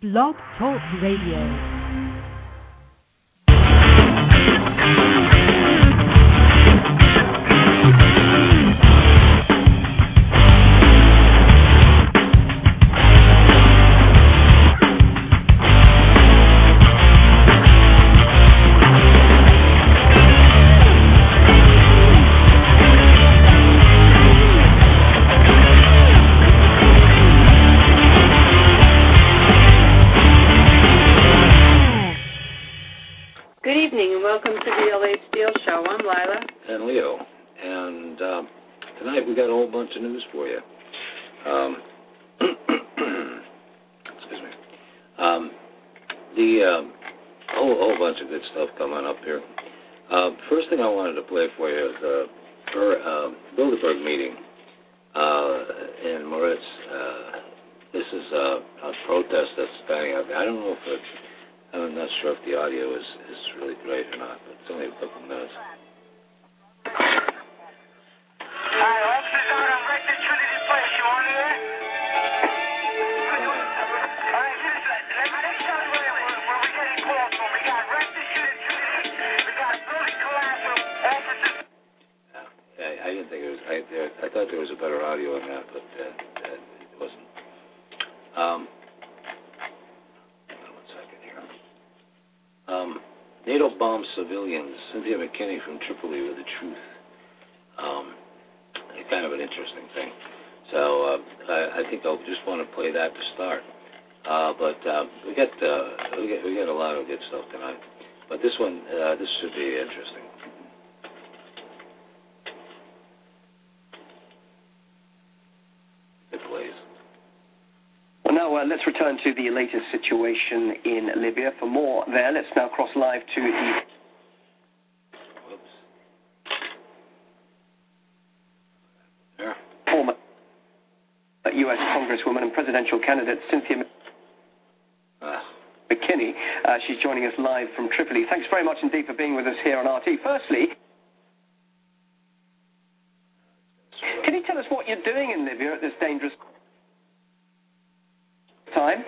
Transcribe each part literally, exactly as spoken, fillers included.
Blog Talk Radio. Of news for you. Um, excuse me. Um, the um, whole whole bunch of good stuff coming up here. Uh, first thing I wanted to play for you is uh, her uh, Bilderberg meeting uh, in Moritz. Uh, this is uh, a protest that's standing out there. I don't know if it's. I'm not sure if the audio is, is really great or not, but it's only a couple minutes. I thought there was a better audio in that, but uh, uh, it wasn't. Um, one second here. Um, NATO bombs civilians. Cynthia McKinney from Tripoli with the truth. Um, kind of an interesting thing. So uh, I, I think I'll just want to play that to start. Uh, but uh, we got uh, we got we got a lot of good stuff tonight. But this one, uh, this should be interesting. Now, uh, let's return to the latest situation in Libya. For more there, let's now cross live to the yeah. former U S Congresswoman and presidential candidate Cynthia uh. McKinney. Uh, she's joining us live from Tripoli. Thanks very much indeed for being with us here on R T. Firstly, can you tell us what you're doing in Libya at this dangerous time?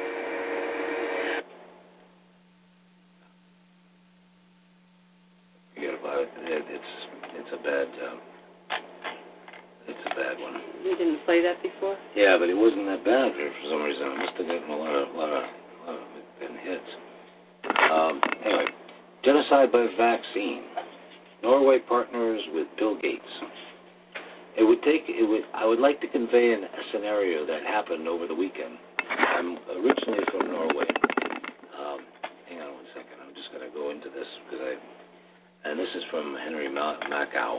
Forget about it. it. It's it's a bad um, it's a bad one. You didn't play that before? Yeah, but it wasn't that bad for, for some reason. It must have gotten a lot of lot of, lot of been hits. Um, anyway, genocide by vaccine. Norway partners with Bill Gates. It would take. It would. I would like to convey an, a scenario that happened over the weekend. I'm originally from Norway. Um, hang on one second. I'm just going to go into this because I, and this is from Henry Macau.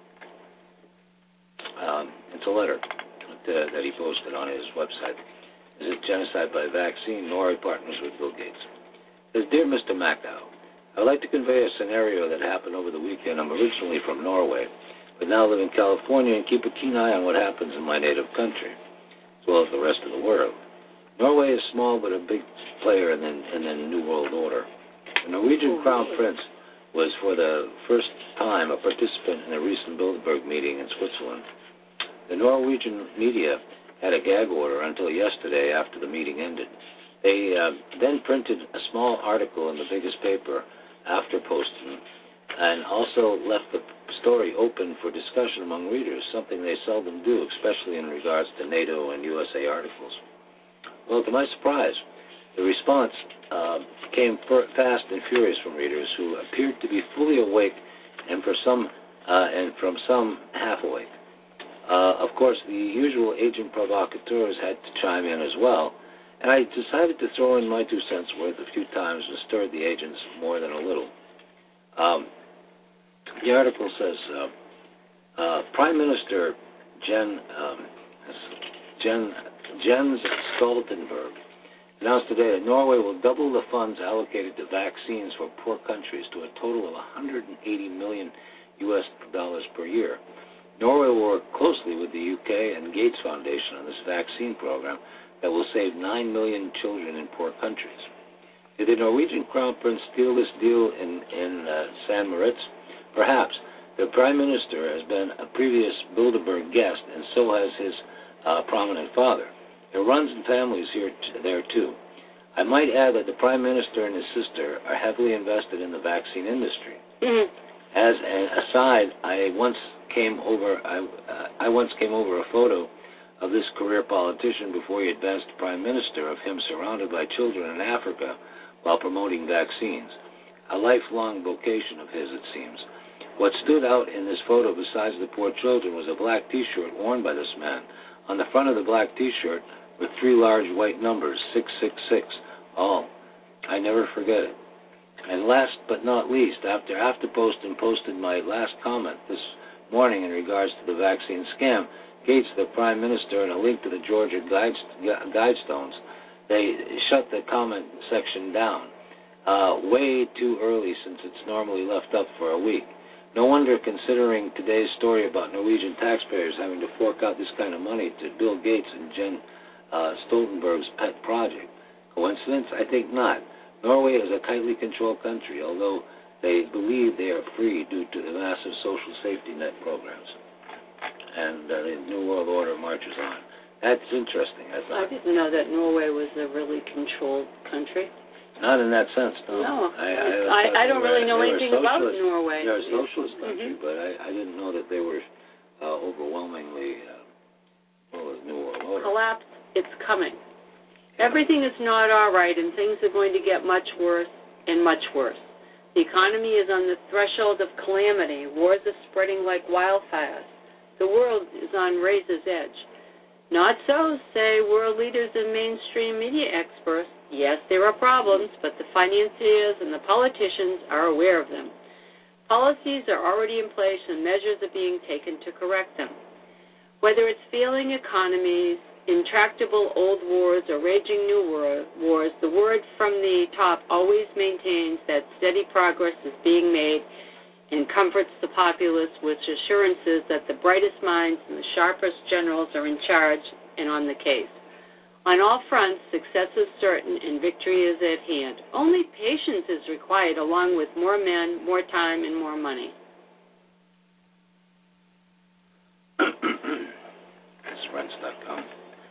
Um, it's a letter that, that he posted on his website. Is it genocide by vaccine? Norway partners with Bill Gates. It says, Dear Mister Macau, I'd like to convey a scenario that happened over the weekend. I'm originally from Norway, but now live in California and keep a keen eye on what happens in my native country, as well as the rest of the world. Norway is small but a big player in the, in the New World Order. The Norwegian Crown Prince was for the first time a participant in a recent Bilderberg meeting in Switzerland. The Norwegian media had a gag order until yesterday after the meeting ended. They uh, then printed a small article in the biggest paper after posting and also left the story open for discussion among readers, something they seldom do, especially in regards to NATO and U S A articles. Well, to my surprise, the response uh, came f- fast and furious from readers who appeared to be fully awake, and for some, uh, and from some half awake. Uh, of course, the usual agent provocateurs had to chime in as well, and I decided to throw in my two cents worth a few times and stirred the agents more than a little. Um, the article says, uh, uh, Prime Minister Jen um, Jen. Jens Stoltenberg announced today that Norway will double the funds allocated to vaccines for poor countries to a total of one hundred eighty million U S dollars per year. Norway will work closely with the U K and Gates Foundation on this vaccine program that will save nine million children in poor countries. Did the Norwegian Crown Prince steal this deal in, in uh, San Moritz? Perhaps. The Prime Minister has been a previous Bilderberg guest, and so has his uh, prominent father. There runs in families here t- there too. might add that the Prime Minister and his sister are heavily invested in the vaccine industry. Mm-hmm. As an aside, I once came over I, uh, I once came over a photo of this career politician before he advanced to Prime Minister, of him surrounded by children in Africa while promoting vaccines. A lifelong vocation of his, it seems. What stood out in this photo besides the poor children was a black T-shirt worn by this man. On the front of the black T-shirt were three large white numbers, six six six. Oh, I never forget it. And last but not least, after Afterpost posted my last comment this morning in regards to the vaccine scam, Gates, the Prime Minister, and a link to the Georgia guide, Guidestones, they shut the comment section down uh, way too early, since it's normally left up for a week. No wonder, considering today's story about Norwegian taxpayers having to fork out this kind of money to Bill Gates and Jen uh, Stoltenberg's pet project. Coincidence? I think not. Norway is a tightly controlled country, although they believe they are free due to the massive social safety net programs. And uh, the New World Order marches on. That's interesting, I thought. I didn't know that Norway was a really controlled country. Not in that sense, no. No, I, I, I, I don't really know anything about Norway. They're a socialist country, mm-hmm. but I, I didn't know that they were uh, overwhelmingly, uh, well, the New World Order. Collapse, it's coming. Everything is not all right, and things are going to get much worse and much worse. The economy is on the threshold of calamity. Wars are spreading like wildfires. The world is on razor's edge. Not so, say world leaders and mainstream media experts. Yes, there are problems, but the financiers and the politicians are aware of them. Policies are already in place and measures are being taken to correct them. Whether it's failing economies, intractable old wars, or raging new wars, the word from the top always maintains that steady progress is being made and comforts the populace with assurances that the brightest minds and the sharpest generals are in charge and on the case. On all fronts, success is certain and victory is at hand. Only patience is required, along with more men, more time, and more money. That's Rents dot com.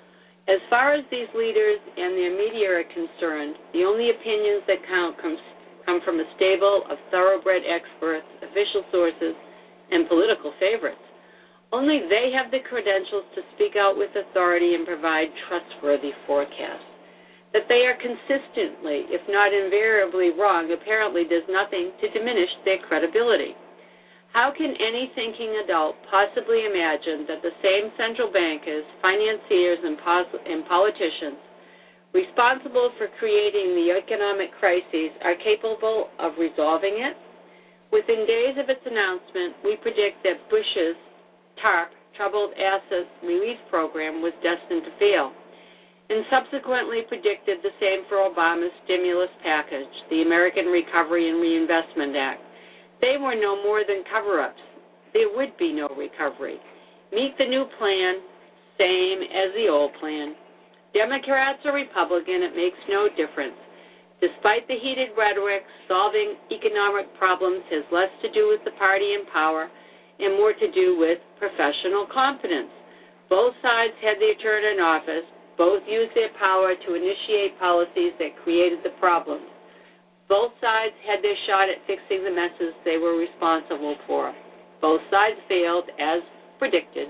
As far as these leaders and their media are concerned, the only opinions that count come, come from a stable of thoroughbred experts, official sources, and political favorites. Only they have the credentials to speak out with authority and provide trustworthy forecasts. That they are consistently, if not invariably, wrong apparently does nothing to diminish their credibility. How can any thinking adult possibly imagine that the same central bankers, financiers, and, pos- and politicians responsible for creating the economic crises are capable of resolving it? Within days of its announcement, we predict that Bush's TARP, Troubled Assets Relief Program, was destined to fail, and subsequently predicted the same for Obama's stimulus package, the American Recovery and Reinvestment Act. They were no more than cover-ups. There would be no recovery. Meet the new plan, same as the old plan. Democrats or Republican, it makes no difference. Despite the heated rhetoric, solving economic problems has less to do with the party in power and more to do with professional competence. Both sides had their turn in office. Both used their power to initiate policies that created the problems. Both sides had their shot at fixing the messes they were responsible for. Both sides failed, as predicted.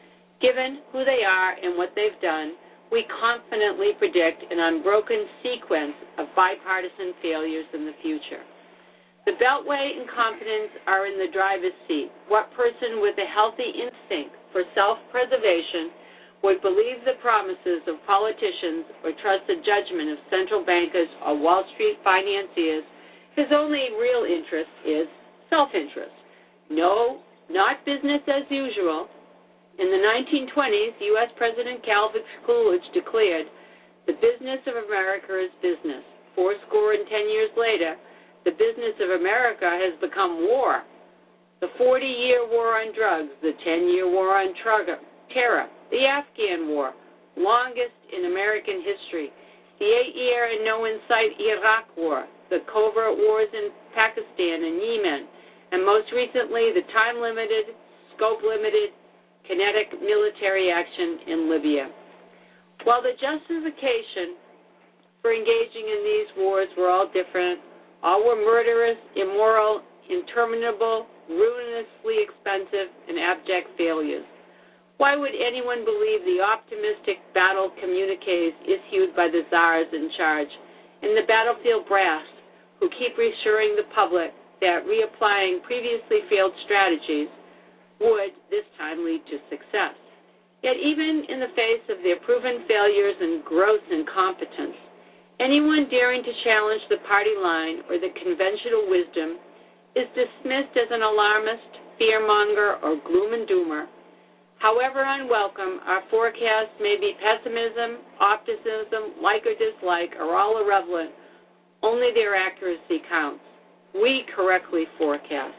Given who they are and what they've done, we confidently predict an unbroken sequence of bipartisan failures in the future. The Beltway incompetents are in the driver's seat. What person with a healthy instinct for self-preservation would believe the promises of politicians or trust the judgment of central bankers or Wall Street financiers whose only real interest is self-interest? No, not business as usual. In the nineteen twenties, U S President Calvin Coolidge declared, "The business of America is business." Four score and ten years later, the business of America has become war. The forty-year war on drugs, the ten-year war on terror, the Afghan war, longest in American history, the eight-year and no-insight Iraq war, the covert wars in Pakistan and Yemen, and most recently the time-limited, scope-limited, kinetic military action in Libya. While the justification for engaging in these wars were all different. All were murderous, immoral, interminable, ruinously expensive, and abject failures. Why would anyone believe the optimistic battle communiques issued by the czars in charge and the battlefield brass who keep reassuring the public that reapplying previously failed strategies would this time lead to success? Yet even in the face of their proven failures and gross incompetence, anyone daring to challenge the party line or the conventional wisdom is dismissed as an alarmist, fearmonger, or gloom and doomer. However unwelcome, our forecasts may be pessimism, optimism, like or dislike, are all irrelevant. Only their accuracy counts. We correctly forecast.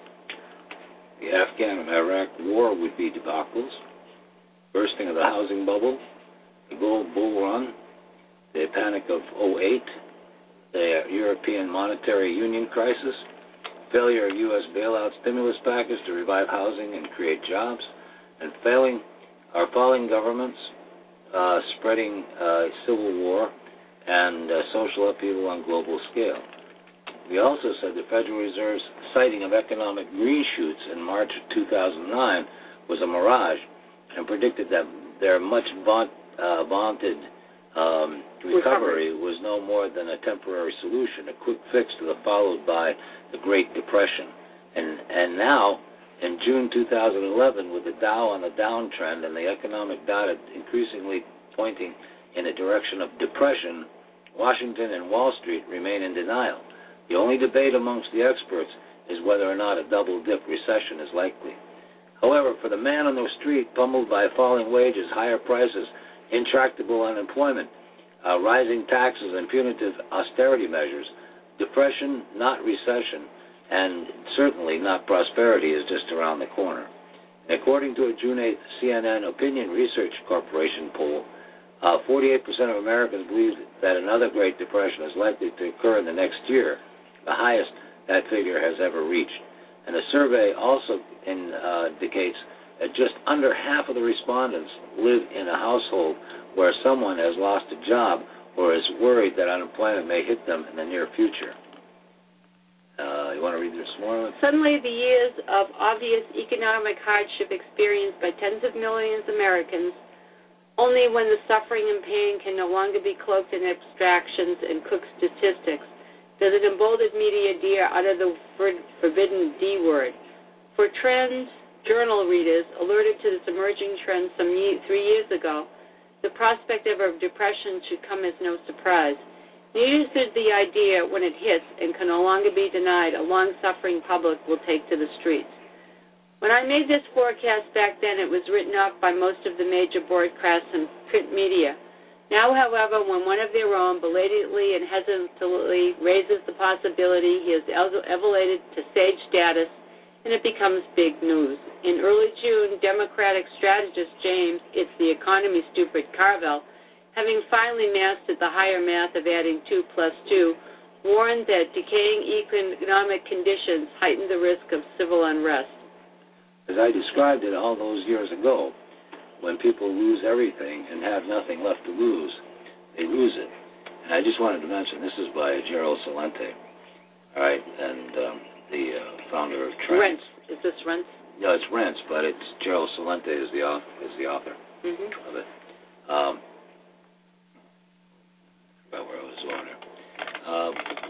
The Afghan and Iraq war would be debacles, bursting of the housing bubble, the gold bull run, the panic of oh eight, the European Monetary Union crisis, failure of U S bailout stimulus package to revive housing and create jobs, and failing our falling governments, uh, spreading uh, civil war, and uh, social upheaval on global scale. We also said the Federal Reserve's citing of economic green shoots in March of two thousand nine was a mirage, and predicted that their much vaunt, uh, vaunted um, recovery was no more than a temporary solution, a quick fix to the followed by the Great Depression. And and now, in June two thousand eleven, with the Dow on the downtrend and the economic data increasingly pointing in the direction of depression, Washington and Wall Street remain in denial. The only debate amongst the experts is whether or not a double-dip recession is likely. However, for the man on the street, pummeled by falling wages, higher prices, intractable unemployment, uh, rising taxes, and punitive austerity measures, depression, not recession, and certainly not prosperity is just around the corner. And according to a June eighth C N N Opinion Research Corporation poll, uh, forty-eight percent of Americans believe that another Great Depression is likely to occur in the next year, the highest that figure has ever reached. And the survey also in, uh, indicates that just under half of the respondents live in a household where someone has lost a job or is worried that unemployment may hit them in the near future. Uh, you want to read this more? Suddenly, the years of obvious economic hardship experienced by tens of millions of Americans, only when the suffering and pain can no longer be cloaked in abstractions and cooked statistics, does an emboldened media dare utter the forbidden D word. For trends, journal readers alerted to this emerging trend some ye- three years ago, the prospect of a depression should come as no surprise. Neither should the idea, when it hits and can no longer be denied, a long-suffering public will take to the streets. When I made this forecast back then, it was written up by most of the major broadcast and print media. Now, however, when one of their own belatedly and hesitantly raises the possibility, he is elevated to sage status, and it becomes big news. In early June, Democratic strategist James, it's the economy stupid Carville, having finally mastered the higher math of adding two plus two, warned that decaying economic conditions heighten the risk of civil unrest. As I described it all those years ago, when people lose everything and have nothing left to lose, they lose it. And I just wanted to mention, this is by Gerald Celente, all right, and um, the uh, founder of Trends. Rents. Is this Rents? No, it's Rents, but it's Gerald Celente is the author, is the author mm-hmm. of it. Um, about where I was on it. Um,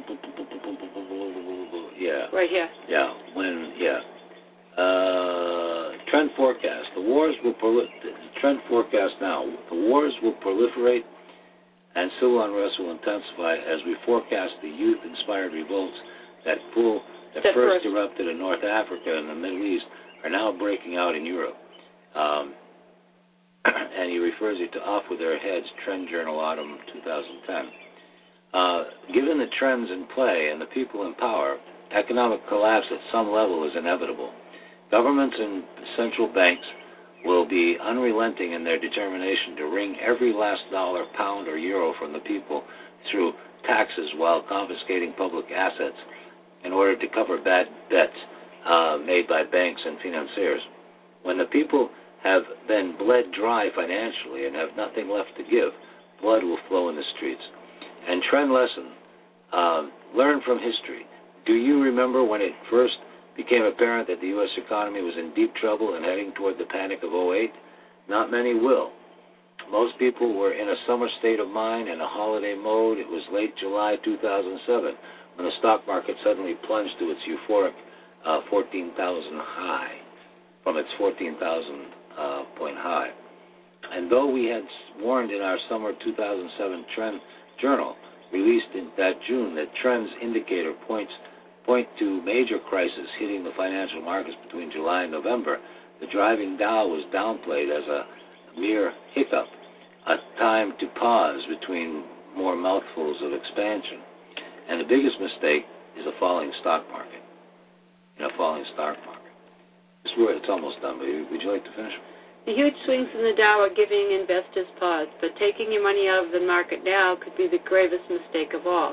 yeah. Right here. Yeah. When yeah. Uh, trend forecast. The wars will prol- trend forecast now. The wars will proliferate and civil unrest will intensify as we forecast the youth-inspired revolts that full that That's first first. erupted in North Africa and the Middle East are now breaking out in Europe. Um, and he refers it to Off With Their Heads, Trend Journal, Autumn twenty ten. Uh, given the trends in play and the people in power, economic collapse at some level is inevitable. Governments and central banks will be unrelenting in their determination to wring every last dollar, pound, or euro from the people through taxes while confiscating public assets in order to cover bad bets uh, made by banks and financiers. When the people have been bled dry financially and have nothing left to give, blood will flow in the streets. And trend lesson, um, learn from history. Do you remember when it first became apparent that the U S economy was in deep trouble and heading toward the panic of oh eight? Not many will. Most people were in a summer state of mind and a holiday mode. It was late July two thousand seven when the stock market suddenly plunged to its euphoric uh, fourteen thousand high, from its fourteen thousand uh, point high. And though we had warned in our summer two thousand seven trend journal, released in that June, that trends indicator points point to major crisis hitting the financial markets between July and November, the driving Dow was downplayed as a mere hiccup, a time to pause between more mouthfuls of expansion. And the biggest mistake is a falling stock market. You know, falling stock market. It's, it's almost done, but would you like to finish? The huge swings in the Dow are giving investors pause, but taking your money out of the market now could be the gravest mistake of all.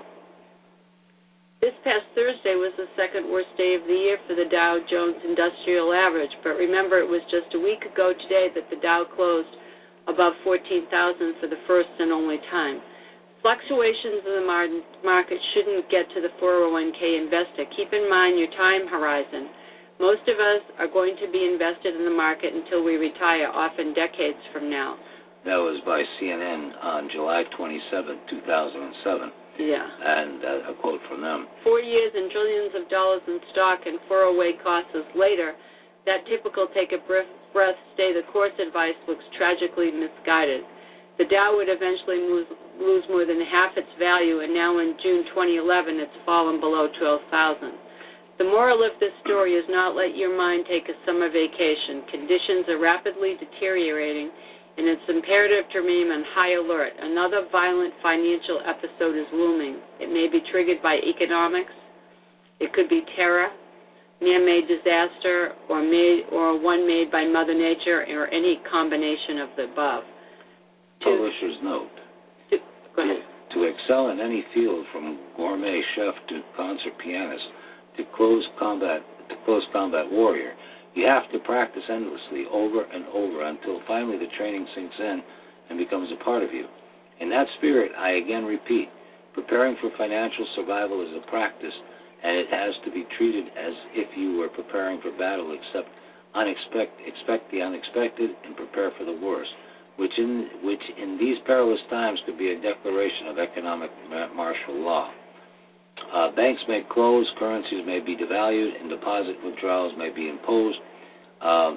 This past Thursday was the second worst day of the year for the Dow Jones Industrial Average, but remember it was just a week ago today that the Dow closed above fourteen thousand for the first and only time. Fluctuations in the market shouldn't get to the four oh one k investor. Keep in mind your time horizon. Most of us are going to be invested in the market until we retire, often decades from now. That was by C N N on July twenty-seventh, two thousand seven. Yeah. And uh, a quote from them. Four years and trillions of dollars in stock and four oh one k costs later, that typical take a breath, stay the course advice looks tragically misguided. The Dow would eventually lose, lose more than half its value, and now in June twenty eleven it's fallen below twelve thousand. The moral of this story is not let your mind take a summer vacation. Conditions are rapidly deteriorating, and it's imperative to remain on high alert. Another violent financial episode is looming. It may be triggered by economics. It could be terror, man-made disaster, or made or one made by Mother Nature, or any combination of the above. Publisher's note. To, go ahead. To, to excel in any field, from gourmet chef to concert pianist, to close combat to close combat warrior, you have to practice endlessly over and over until finally the training sinks in and becomes a part of you. In that spirit, I again repeat, preparing for financial survival is a practice, and it has to be treated as if you were preparing for battle, except unexpect, expect the unexpected and prepare for the worst, which in, which in these perilous times could be a declaration of economic martial law. Uh, banks may close, currencies may be devalued, and deposit withdrawals may be imposed. Uh,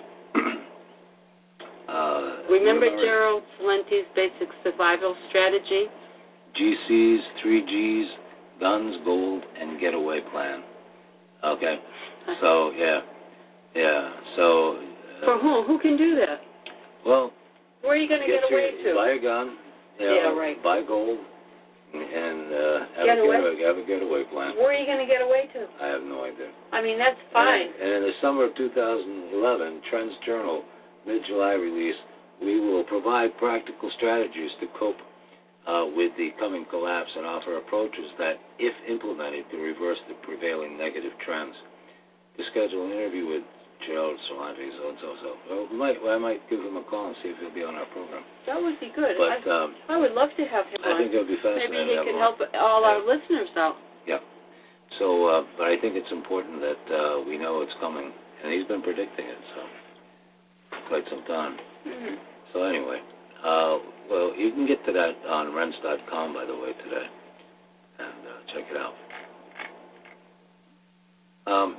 uh, Remember Gerald Celenti's basic survival strategy? G Cs, three Gs, guns, gold, and getaway plan. Okay, so yeah, yeah. So uh, for whom? Who can do that? Well, where are you going to get, get away your, to? Buy a gun. You know, yeah, right. Buy gold. And uh, have, get a away? getaway, have a getaway plan. Where are you going to get away to? I have no idea. I mean, that's fine. And, and in the summer of two thousand eleven, Trends Journal, mid-July release, we will provide practical strategies to cope uh, with the coming collapse and offer approaches that, if implemented, can reverse the prevailing negative trends. To schedule an interview with Gerald Celenti, so and so, so. Well, we might, well, I might give him a call and see if he'll be on our program. That would be good. But I, um, I would love to have him I on. think it would be fascinating. Maybe he to could have help all yeah. our listeners out. Yeah. So, uh, but I think it's important that uh, we know it's coming, and he's been predicting it so quite some time. Mm-hmm. So anyway, uh, well, you can get to that on Rense dot com, by the way, today, and uh, check it out. Um,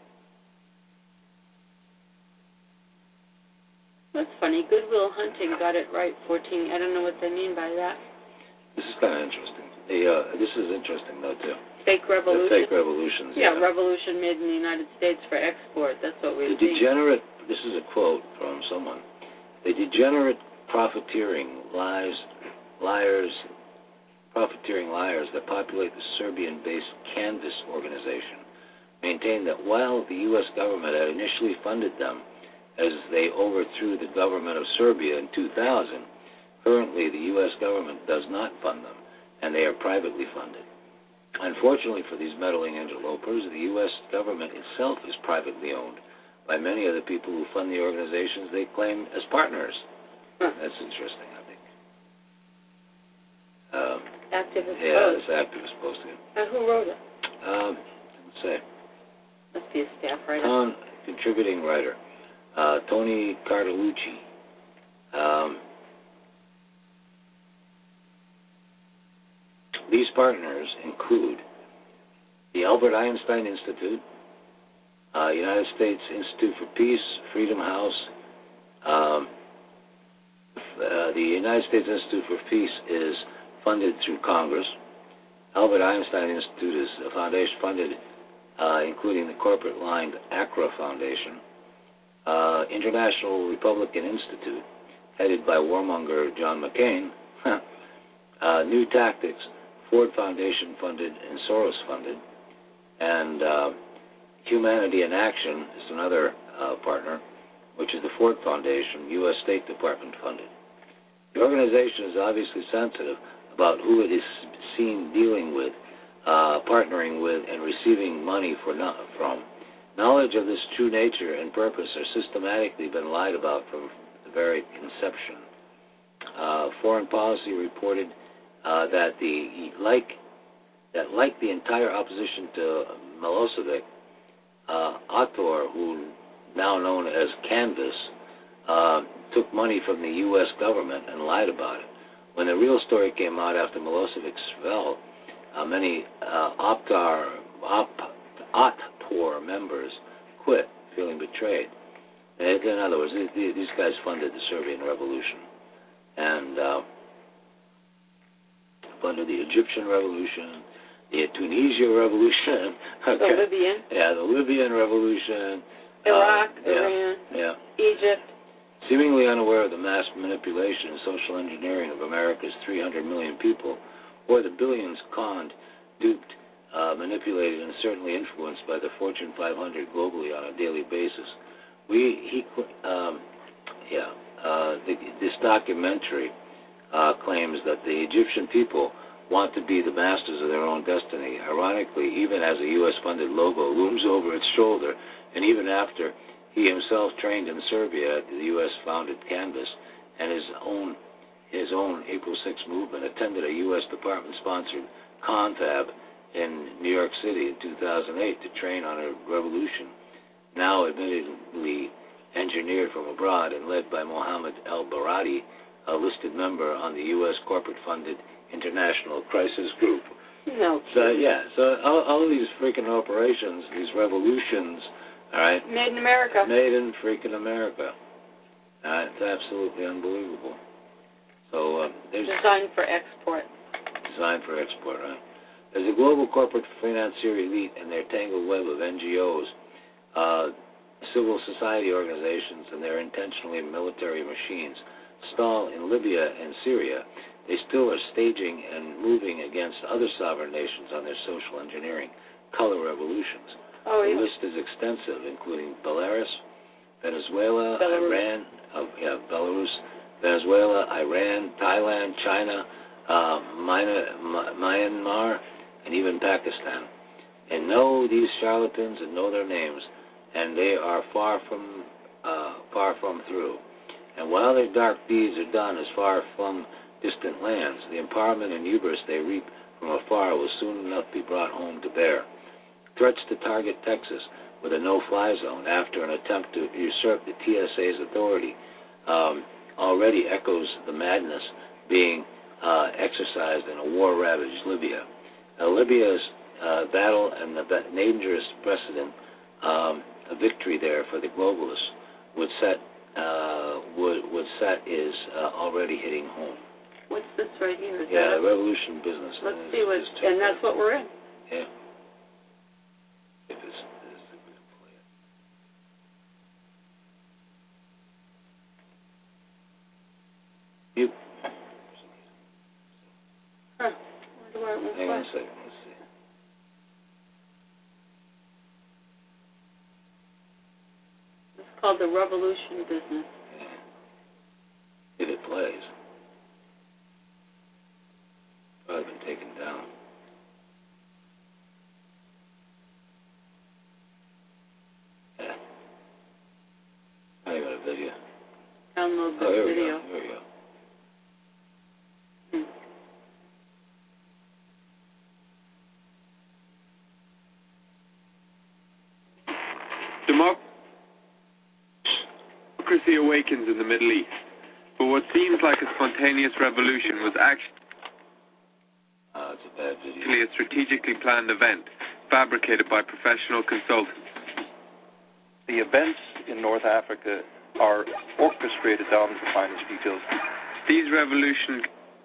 That's funny. Goodwill Hunting got it right, fourteen. I don't know what they mean by that. This is kind of interesting. The, uh, this is interesting, though, too. Fake revolution? The fake revolutions. Yeah, yeah, revolution made in the United States for export. That's what we're The seeing. degenerate, this is a quote from someone, the degenerate profiteering lies, liars, profiteering liars that populate the Serbian-based Canvas organization maintain that while the U S government had initially funded them as they overthrew the government of Serbia in two thousand, currently the U S government does not fund them, and they are privately funded. Unfortunately for these meddling interlopers, the U S government itself is privately owned by many of the people who fund the organizations they claim as partners. Huh. That's interesting, I think. Um, activist Yeah, post. this activist posting. And who wrote it? Um, let's say. Must be a staff writer. Ton, contributing writer. Uh, Tony Cartalucci. Um, these partners include the Albert Einstein Institute, uh, United States Institute for Peace, Freedom House. Um, uh, the United States Institute for Peace is funded through Congress. Albert Einstein Institute is a foundation funded, uh, including the corporate-lined ACRA Foundation. Uh, International Republican Institute, headed by warmonger John McCain. uh, New Tactics, Ford Foundation funded and Soros funded. And uh, Humanity in Action is another uh, partner, which is the Ford Foundation, U S State Department funded. The organization is obviously sensitive about who it is seen dealing with, uh, partnering with, and receiving money for no, from. Knowledge of this true nature and purpose are systematically been lied about from the very inception. Uh, Foreign Policy reported uh, that the like that like the entire opposition to Milosevic, uh, Ator, who now known as Canvas, uh, took money from the U S government and lied about it. When the real story came out after Milosevic fell, uh, many uh, Optar, Op, Otpor members quit, feeling betrayed. And in other words, these, these guys funded the Serbian Revolution and uh, funded the Egyptian Revolution, the Tunisia Revolution, okay. The Libyan. Yeah, the Libyan Revolution. Iraq, uh, yeah, Iran, yeah. Egypt. Seemingly unaware of the mass manipulation and social engineering of America's three hundred million people, or the billions conned, duped, uh, manipulated, and certainly influenced by the Fortune five hundred globally on a daily basis. We, he, um, yeah, uh, the, this documentary uh, claims that the Egyptian people want to be the masters of their own destiny. Ironically, even as a U S-funded logo looms over its shoulder, and even after he himself trained in Serbia at the U S-founded Canvas and his own his own April sixth movement, attended a U S department-sponsored confab in New York City in two thousand eight to train on a revolution, now admittedly engineered from abroad and led by Mohammed El-Barati, a listed member on the U S corporate-funded International Crisis Group. No. So, yeah, so all, all of these freaking operations, these revolutions, all right. Made in America. Made in freaking America. Uh, it's absolutely unbelievable. So uh, there's Designed for export. Designed for export, right? There's a global corporate financier elite and their tangled web of N G Os, uh, civil society organizations, and their intentionally military machines stall in Libya and Syria. They still are staging and moving against other sovereign nations on their social engineering color revolutions. Oh, the yeah. list is extensive, including Belarus, Venezuela, Belarus. Iran, uh, yeah, Belarus, Venezuela, Iran, Thailand, China, uh, Myanmar, and even Pakistan. And know these charlatans and know their names, and they are far from uh, far from through. And while their dark deeds are done as far from distant lands, the empowerment and hubris they reap from afar will soon enough be brought home to bear. Threats to target Texas with a no-fly zone after an attempt to usurp the T S A's authority um, already echoes the madness being uh, exercised in a war-ravaged Libya. Now, Libya's uh, battle and the dangerous precedent, um, a victory there for the globalists would set uh, would would set is uh, already hitting home. What's this right here? Is Yeah, that a- revolution business. Let's Let's see what, and that's what we're in. Yeah. If it's, it's a good play. You. Huh. Wonder where it went Hang on a from. second. Let's see. It's called the Revolution Business. Yeah. If it plays. Probably been taken down. Yeah. I got a video. Download Oh, this here we video. go. Here we go. Hmm. Democracy awakens in the Middle East, but what seems like a spontaneous revolution was actually Uh, it's a bad video. a strategically planned event fabricated by professional consultants. The events in North Africa are orchestrated down to the finest details. These revolution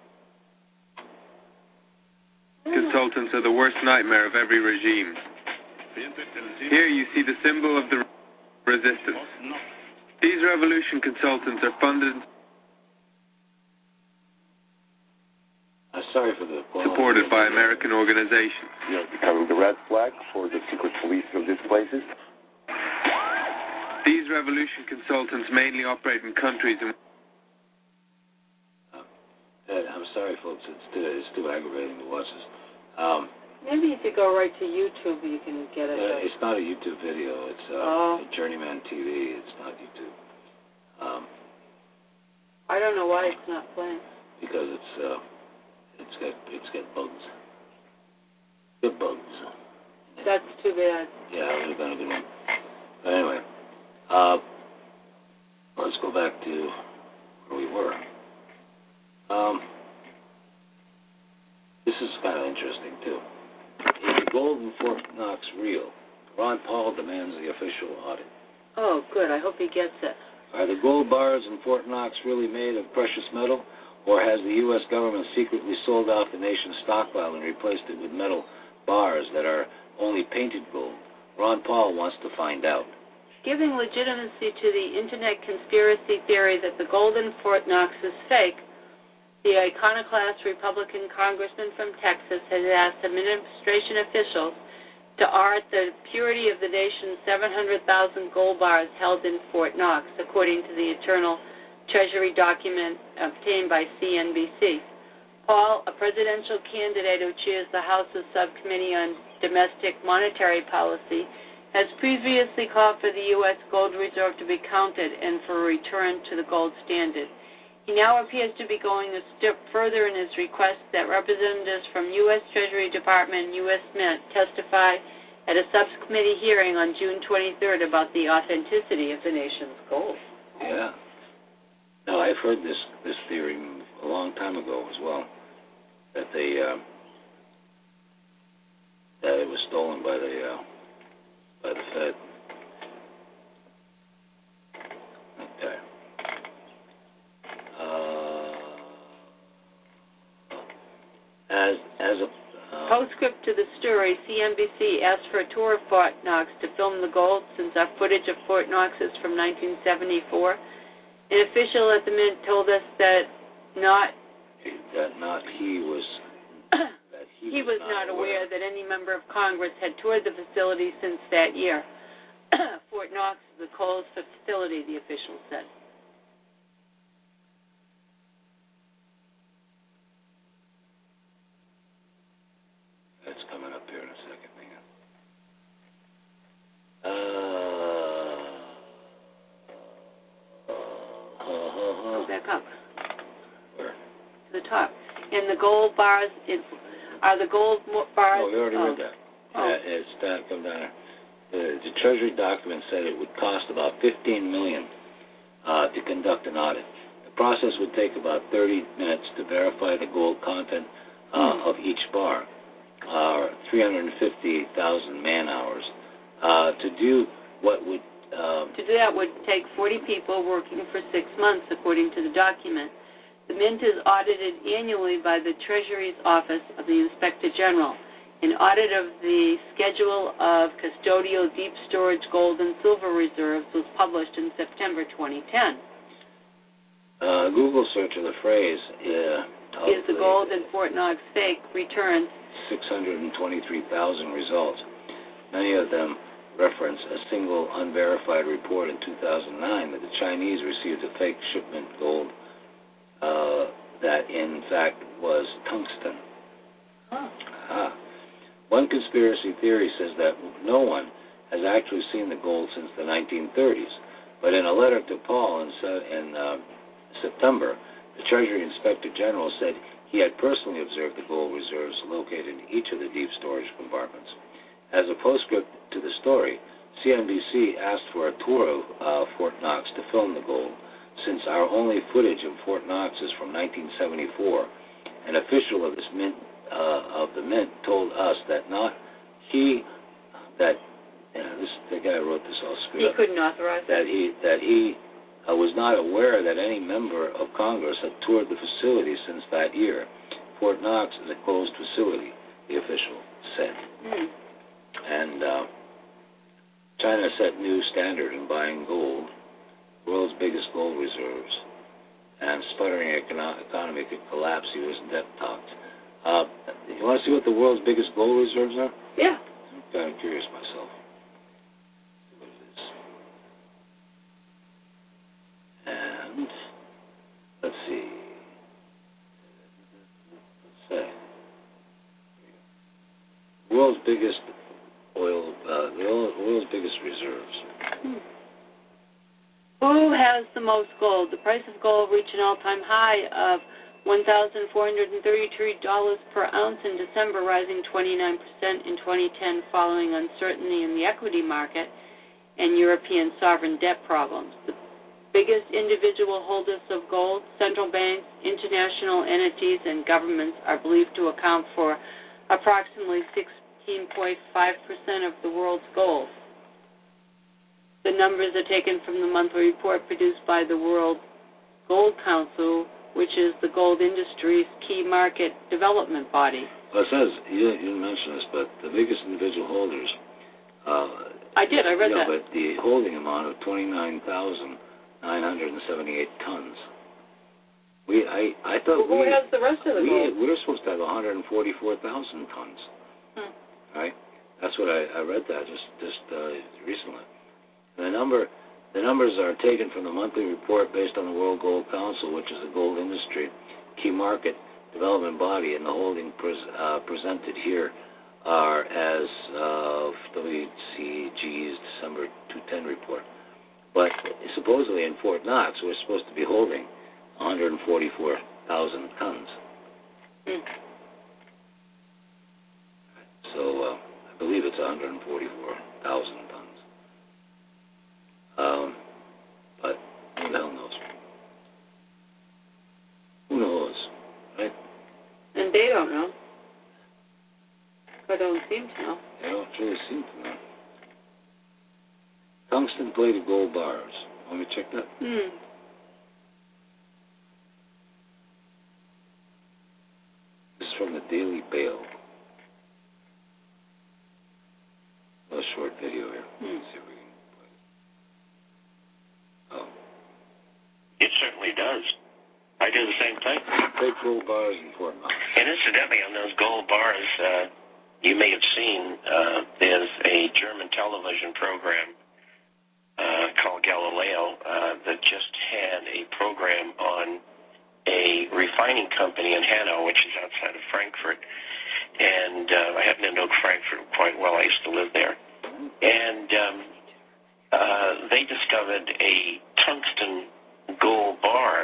consultants are the worst nightmare of every regime. Here you see the symbol of the resistance. These revolution consultants are funded I'm sorry for the quality. supported by American organizations. You know, becoming the red flag for the secret police of these places. These revolution consultants mainly operate in countries in Uh, Ed, I'm sorry, folks. It's too, it's too aggravating to watch this. Um, Maybe if you go right to YouTube, you can get it. uh, it's not a YouTube video. It's uh, Oh. Journeyman T V. It's not YouTube. Um, I don't know why it's not playing. because it's uh, it's got it's got bugs. Good bugs. That's too bad. Yeah, it would have been a good one. But anyway, uh, let's go back to where we were. Um, this is kind of interesting, too. Is the gold in Fort Knox real? Ron Paul demands the official audit. Oh, good. I hope he gets it. Are the gold bars in Fort Knox really made of precious metal, or has the U S government secretly sold off the nation's stockpile and replaced it with metal bars that are only painted gold? Ron Paul wants to find out. Giving legitimacy to the Internet conspiracy theory that the gold in Fort Knox is fake, the iconoclast Republican congressman from Texas has asked administration officials to audit the purity of the nation's seven hundred thousand gold bars held in Fort Knox, according to the Internal Treasury document obtained by C N B C. Paul, a presidential candidate who chairs the House's Subcommittee on Domestic Monetary Policy, has previously called for the U S gold reserve to be counted and for a return to the gold standard. He now appears to be going a step further in his request that representatives from U S Treasury Department and U S Mint testify at a subcommittee hearing on June twenty-third about the authenticity of the nation's gold. Yeah. Now, I've heard this, this theory a long time ago as well, that they uh, that it was stolen by the uh, by the Fed. Okay. Uh, as as a uh, Postscript to the story, C N B C asked for a tour of Fort Knox to film the gold, since our footage of Fort Knox is from nineteen seventy-four. An official at the Mint told us that not that not he was that he, he was not aware that any member of Congress had toured the facility since that year. Fort Knox is the coldest facility, the official said. That's coming up here in a second, man. Uh, Go back up where? to the top. And the gold bars, it's, are the gold mo- bars? Oh, we already oh. read that. Oh. Yeah, it's down, come down there. The, the Treasury document said it would cost about fifteen million dollars uh, to conduct an audit. The process would take about thirty minutes to verify the gold content uh, mm. of each bar, uh, three hundred fifty thousand man hours. Uh, to do what would um, To do that would take forty people working for six months, according to the document. The Mint is audited annually by the Treasury's Office of the Inspector General. An audit of the Schedule of Custodial Deep Storage Gold and Silver Reserves was published in September twenty ten. Uh, Google search of the phrase uh, Is the gold in Fort Knox fake returns six hundred twenty-three thousand results. Many of them reference a single unverified report in two thousand nine that the Chinese received a fake shipment gold uh, that in fact was tungsten. Huh. Ah. One conspiracy theory says that no one has actually seen the gold since the nineteen thirties, but in a letter to Paul in, in uh, September, the Treasury Inspector General said he had personally observed the gold reserves located in each of the deep storage compartments. As a postscript to the story, C N B C asked for a tour of uh, Fort Knox to film the gold, since our only footage of Fort Knox is from nineteen seventy-four. An official of this mint uh, of the mint told us that not he that you know, this the guy who wrote this all screwed He up. couldn't authorize that it. he that he uh, was not aware that any member of Congress had toured the facility since that year. Fort Knox is a closed facility, the official said. Hmm. And uh, China set new standard in buying gold, world's biggest gold reserves, and sputtering econo- economy could collapse U S debt talks. Uh, you want to see what the world's biggest gold reserves are? Yeah. I'm kind of curious myself. What it is. And let's see. Let's say world's biggest oil, uh, the oil, world's biggest reserves. Hmm. Who has the most gold? The price of gold reached an all-time high of one thousand four hundred thirty-three dollars per ounce in December, rising twenty-nine percent in twenty ten following uncertainty in the equity market and European sovereign debt problems. The biggest individual holders of gold, central banks, international entities, and governments are believed to account for approximately sixteen point five percent of the world's gold. The numbers are taken from the monthly report produced by the World Gold Council, which is the gold industry's key market development body. Well, it says, you, you didn't mention this, but the biggest individual holders... Uh, I did, I read yeah, that. but the holding amount of twenty-nine thousand nine hundred seventy-eight tons. We, I, I thought well, we... Who has the rest of the we, gold? We were supposed to have one hundred forty-four thousand tons, Hmm. right? That's what I, I read that just, just uh, recently. The number, the numbers are taken from the monthly report based on the World Gold Council, which is the gold industry key market development body, and the holding pres, uh, presented here are as of W C G's December two ten report. But supposedly in Fort Knox, we're supposed to be holding one hundred forty-four thousand tons. Hmm. So uh, I believe it's one hundred forty-four thousand tons. Um, but who the hell knows? Who knows, right? And they don't know. Or don't seem to know. They don't really seem to know. Tungsten plated gold bars. Want me to check that? Hmm. This is from the Daily Bale. A short video here. Hmm. Let's see if we can play it. Oh. It certainly does. I do the same thing. Take gold bars in Fort Knox. And incidentally, on those gold bars, uh, you may have seen uh, there's a German television program uh, called Galileo uh, that just had a program on a refining company in Hanau, which is outside of Frankfurt. And uh, I happen to know Frankfurt quite well. I used to live there. And um, uh, they discovered a tungsten gold bar,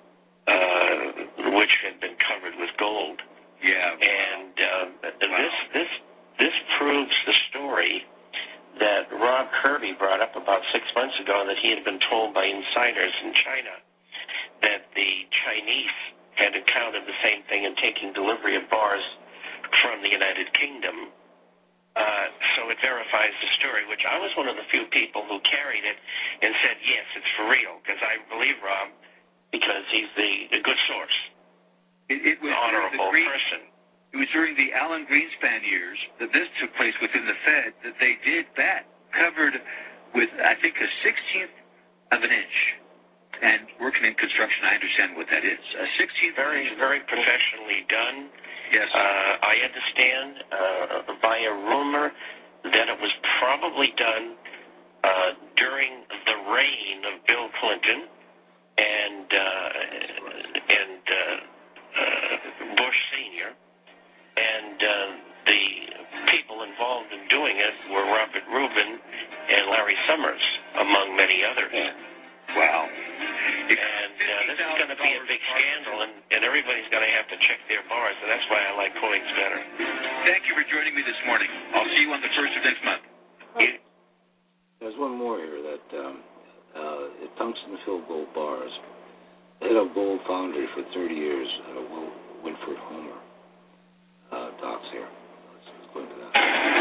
uh, which had been covered with gold. Yeah. And uh, wow. this this this proves the story that Rob Kirby brought up about six months ago, that he had been told by insiders in China that the Chinese had encountered the same thing in taking delivery of bars from the United Kingdom. Uh, so it verifies the story, which I was one of the few people who carried it and said, yes, it's for real, because I believe Rob, because he's the, the good source, it, it was an honorable the Green, person. It was during the Alan Greenspan years that this took place within the Fed, that they did that, covered with, I think, a sixteenth of an inch. And working in construction, I understand what that is. A sixteenth Very, of an inch. very professionally done. Yes. Uh, I understand uh, by a rumor that it was probably done uh, during the reign of Bill Clinton and uh, and uh, uh, Bush Senior, and uh, the people involved in doing it were Robert Rubin and Larry Summers, among many others. Wow. And uh, this is going to be a big scandal, and, and everybody's going to have to check their bars, and that's why I like coins better. Thank you for joining me this morning. I'll see you on the first of next month. You, There's one more here that um, uh, tungsten-filled gold bars. Head of Gold Foundry for thirty years at a Will Winford Homer uh, docks here. Let's, let's go into that.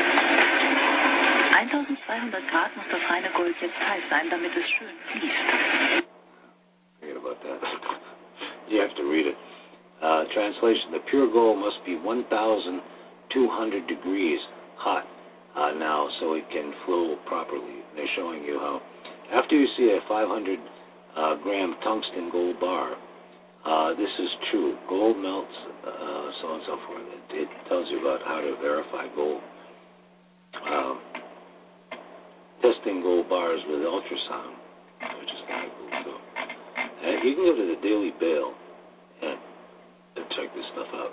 eintausendzweihundert Grad muss das reine Gold jetzt heiß sein, damit es schön fließt. Forget about that. You have to read it. Uh, translation: the pure gold must be one thousand two hundred degrees hot uh, now, so it can flow properly. They're showing you how. After you see a five hundred uh, gram tungsten gold bar, uh, this is true. Gold melts, uh, so on and so forth. It, it tells you about how to verify gold. Um, testing gold bars with ultrasound, which is kind of cool too. And you can go to the Daily Bail and, and check this stuff out.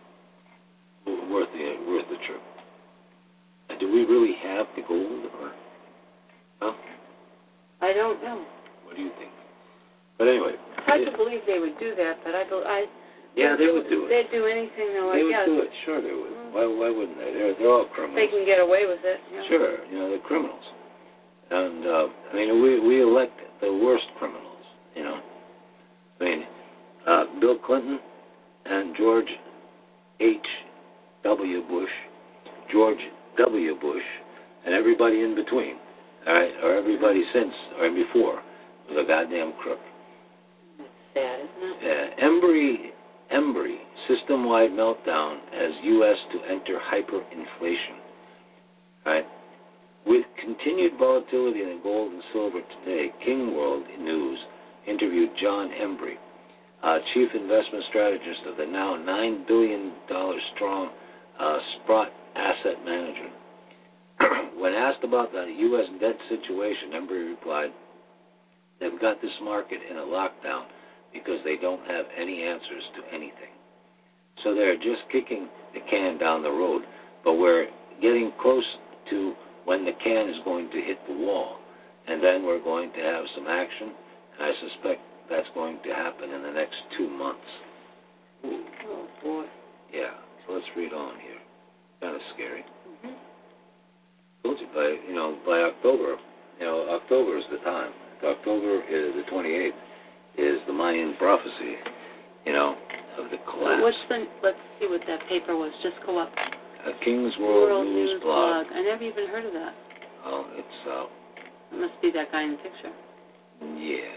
Worth the worth the trip. And do we really have the gold, or no? I don't know. What do you think? But anyway, it's hard it, to believe they would do that. But I, I yeah, they would do it. They'd do anything, though. They I would guess. do it. Sure, they would. Mm. Why? Why wouldn't they? They're they're all criminals. They can get away with it. Yeah. Sure, you know they're criminals. And uh, I mean, we we elect the worst criminals. You know, I mean, uh, Bill Clinton and George H. W. Bush, George W. Bush, and everybody in between, all right, or everybody since or before was a goddamn crook. That's sad, isn't it? Yeah, Embry, Embry, system-wide meltdown as U S to enter hyperinflation. All right. With continued volatility in gold and silver today, King World News interviewed John Embry, uh, chief investment strategist of the now nine billion dollars strong uh, Sprott Asset Management. When asked about the U S debt situation, Embry replied, they've got this market in a lockdown because they don't have any answers to anything. So they're just kicking the can down the road, but we're getting close to when the can is going to hit the wall, and then we're going to have some action, and I suspect that's going to happen in the next two months. Ooh. Oh, boy. Yeah, so let's read on here. Kind of scary. Mm-hmm. Told you, by, you know, by October, you know, October is the time. October is the twenty-eighth is the Mayan prophecy, you know, of the collapse. What's the, let's see what that paper was. Just go up. A King's World, World News, News blog. blog. I never even heard of that. Oh, it's, uh... It must be that guy in the picture. Yeah.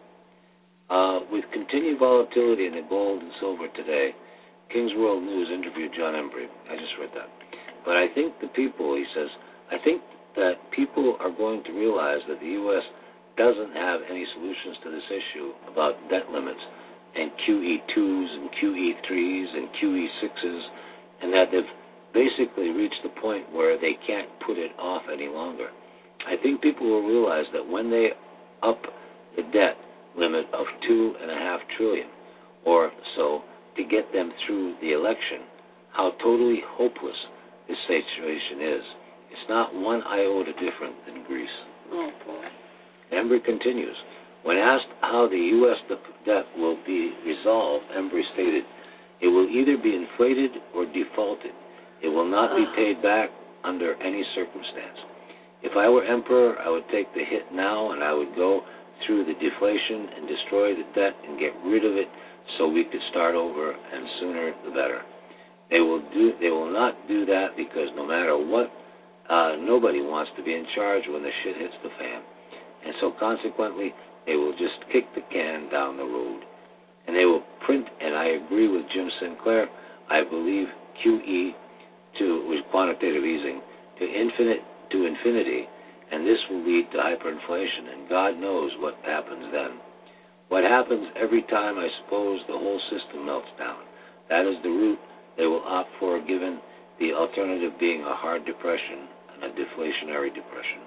Uh, with continued volatility in the gold and silver today, King's World News interviewed John Embry. I just read that. But I think the people, he says, I think that people are going to realize that the U S doesn't have any solutions to this issue about debt limits and Q E twos and Q E threes and Q E sixes, and that they've basically reached the point where they can't put it off any longer. I think people will realize that when they up the debt limit of two and a half trillion or so to get them through the election, how totally hopeless this situation is. It's not one iota different than Greece. Oh, boy. Embry continues, when asked how the U S debt will be resolved, Embry stated, it will either be inflated or defaulted. It will not be paid back under any circumstance. If I were emperor, I would take the hit now and I would go through the deflation and destroy the debt and get rid of it so we could start over, and sooner the better. They will do. They will not do that because no matter what, uh, nobody wants to be in charge when the shit hits the fan. And so consequently, they will just kick the can down the road. And they will print, and I agree with Jim Sinclair, I believe Q E to with quantitative easing to infinite to infinity, and this will lead to hyperinflation, and God knows what happens then. What happens every time, I suppose, the whole system melts down. That is the route they will opt for, given the alternative being a hard depression and a deflationary depression.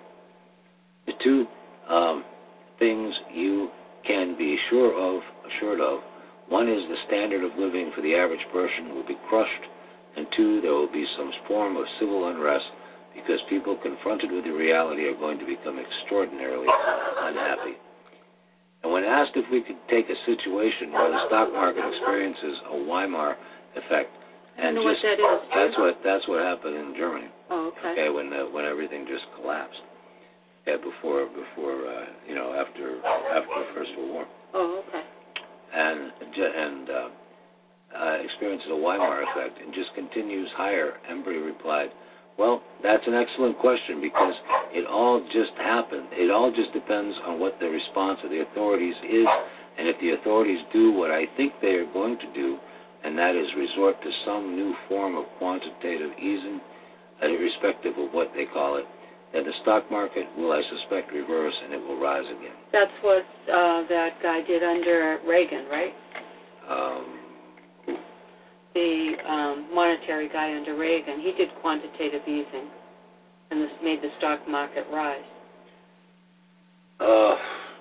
The two um, things you can be sure of, assured of, one is the standard of living for the average person will be crushed, and two, there will be some form of civil unrest because people confronted with the reality are going to become extraordinarily unhappy. And when asked if we could take a situation where the stock market experiences a Weimar effect, and I know just what that is. that's what that's what happened in Germany. Oh, okay. Okay, when the, when everything just collapsed. Yeah, before before uh, you know after after the First World War. Oh, okay. And and uh, uh, experiences a Weimar effect and just continues higher. Embry replied, "Well, that's an excellent question because it all just happened. It all just depends on what the response of the authorities is, and if the authorities do what I think they are going to do, and that is resort to some new form of quantitative easing, uh, irrespective of what they call it, then the stock market will, I suspect, reverse and it will rise again." That's what uh, that guy did under Reagan, right? Um, the um, monetary guy under Reagan. He did quantitative easing, and this made the stock market rise. Uh,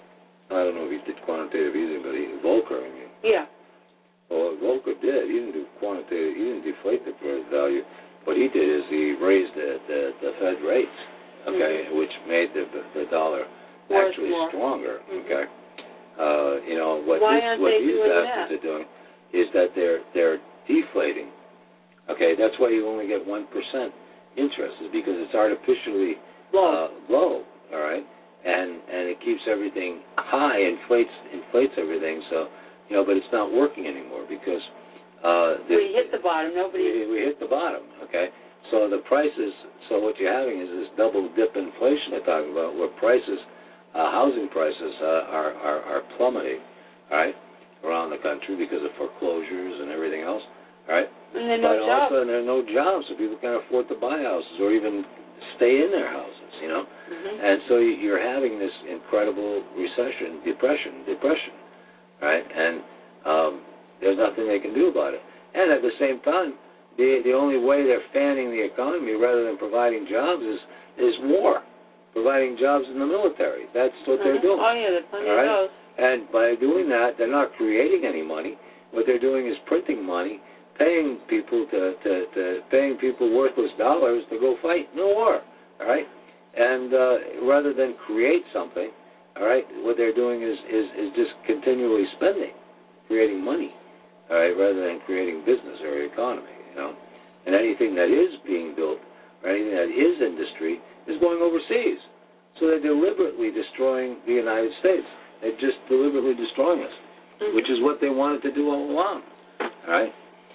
I don't know if he did quantitative easing, but he, Volcker, I mean. Yeah. Well, what Volcker did, he didn't do quantitative, he didn't deflate the present value. What he did is he raised the, the, the Fed rates, okay, mm-hmm. which made the the dollar Worth actually more. stronger, mm-hmm. okay. Uh, you know what? Why this, aren't what they these doing bastards that? are doing is that they're they're deflating. Okay, that's why you only get one percent interest, is because it's artificially low. Uh, low. All right, and and it keeps everything high, inflates inflates everything. So you know, but it's not working anymore because uh, the, we hit the bottom. Nobody. We, we hit the bottom. Okay, so the prices. So what you're having is this double dip inflation they're talking about, where prices, uh, housing prices, uh, are, are are plummeting. All right, around the country because of foreclosures and everything else. All right. And there are but no jobs. also there are no jobs, so people can't afford to buy houses or even stay in their houses, you know. Mm-hmm. And so you're having this incredible recession, depression, depression, right? And um, there's nothing they can do about it. And at the same time, the the only way they're fanning the economy rather than providing jobs is is war, providing jobs in the military. That's what mm-hmm. they're doing. Oh yeah, there's plenty all right? of those. And by doing that, they're not creating any money. What they're doing is printing money, paying people to, to, to paying people worthless dollars to go fight in the war. All right, and uh, rather than create something, all right, what they're doing is, is, is just continually spending, creating money, all right, rather than creating business or economy. You know, and anything that is being built or anything that is industry is going overseas. So they're deliberately destroying the United States. They're just deliberately destroying us. Mm-hmm. Which is what they wanted to do all along, all right?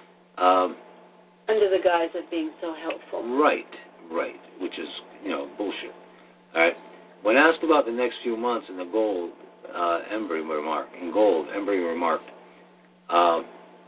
Um, Under the guise of being so helpful. Right, right, which is, you know, bullshit, all right? When asked about the next few months in the gold, uh, Embry remarked, in gold, Embry remarked, uh,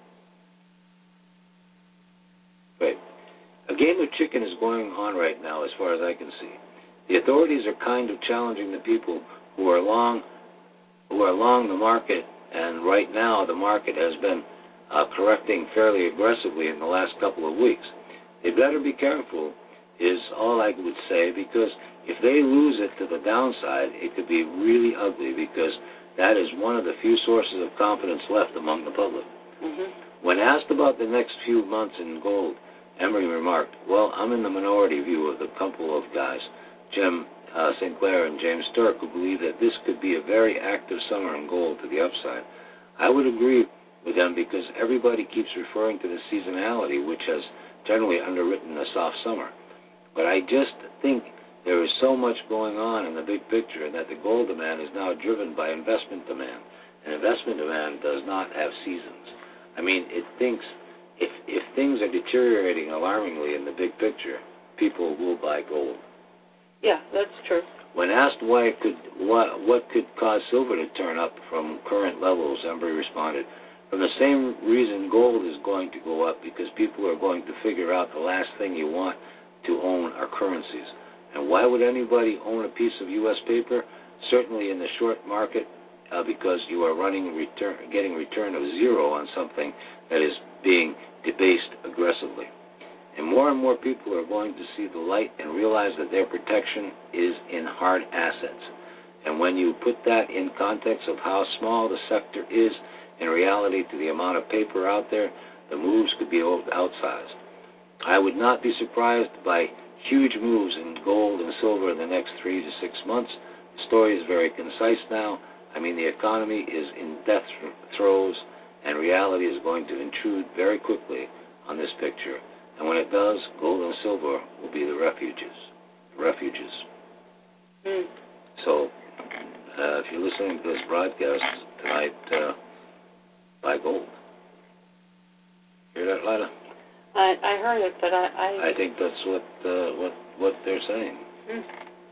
wait, a game of chicken is going on right now as far as I can see. The authorities are kind of challenging the people who are along, who are along the market. And right now, the market has been uh, correcting fairly aggressively in the last couple of weeks. They better be careful, is all I would say, because if they lose it to the downside, it could be really ugly, because that is one of the few sources of confidence left among the public. Mm-hmm. When asked about the next few months in gold, Emery remarked, "Well, I'm in the minority view of the couple of guys, Jim Uh, Sinclair and James Sturck, who believe that this could be a very active summer in gold to the upside. I would agree with them because everybody keeps referring to the seasonality, which has generally underwritten a soft summer. But I just think there is so much going on in the big picture and that the gold demand is now driven by investment demand, and investment demand does not have seasons. I mean, it thinks if if things are deteriorating alarmingly in the big picture, people will buy gold." Yeah, that's true. When asked why it could, what, what could cause silver to turn up from current levels, Embry responded, "From the same reason gold is going to go up, because people are going to figure out the last thing you want to own are currencies. And why would anybody own a piece of U S paper? Certainly in the short market, uh, because you are running return, getting return of zero on something that is being debased aggressively. And more and more people are going to see the light and realize that their protection is in hard assets. And when you put that in context of how small the sector is in reality to the amount of paper out there, the moves could be outsized. I would not be surprised by huge moves in gold and silver in the next three to six months. The story is very concise now. I mean, the economy is in death throes, and reality is going to intrude very quickly on this picture. And when it does, gold and silver will be the refuges. Refuges. Mm. So, uh, if you're listening to this broadcast tonight, uh, buy gold. Hear that, Lila? I, I heard it, but I... I, I think that's what uh, what what they're saying. Hmm.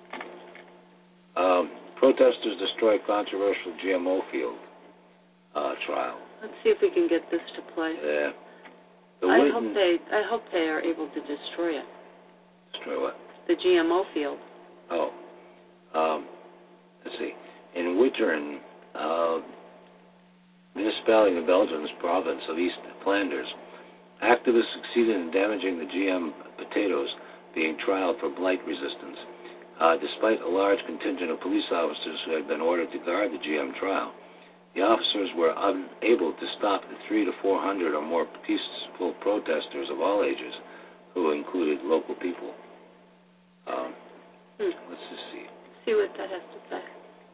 Um, protesters destroy controversial G M O field uh, trial. Let's see if we can get this to play. Yeah. The I Witten, hope they I hope they are able to destroy it. Destroy what? The G M O field. Oh. Um, let's see. In Wittern, uh, municipality in the Belgium's province of East Flanders, activists succeeded in damaging the G M potatoes being trialed for blight resistance. Uh, despite a large contingent of police officers who had been ordered to guard the G M trial, the officers were unable to stop the three to four hundred or more peaceful protesters of all ages, who included local people. Um, hmm. Let's just see. See what that has to say.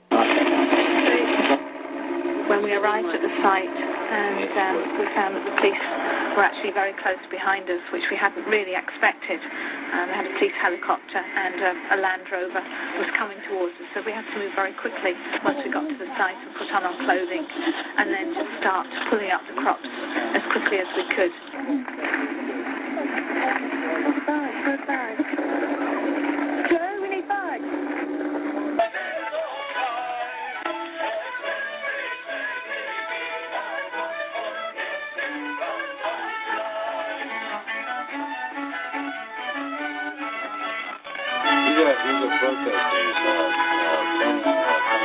When we arrived at the site, and um, we found that the police were actually very close behind us, which we hadn't really expected. Um, they had a police helicopter and uh, a Land Rover was coming towards us, so we had to move very quickly once we got to the site and put on our clothing, and then just start pulling up the crops as quickly as we could. Bags, where's bags? Joe, we need bags. These are, these are protesters uh, uh, from uh,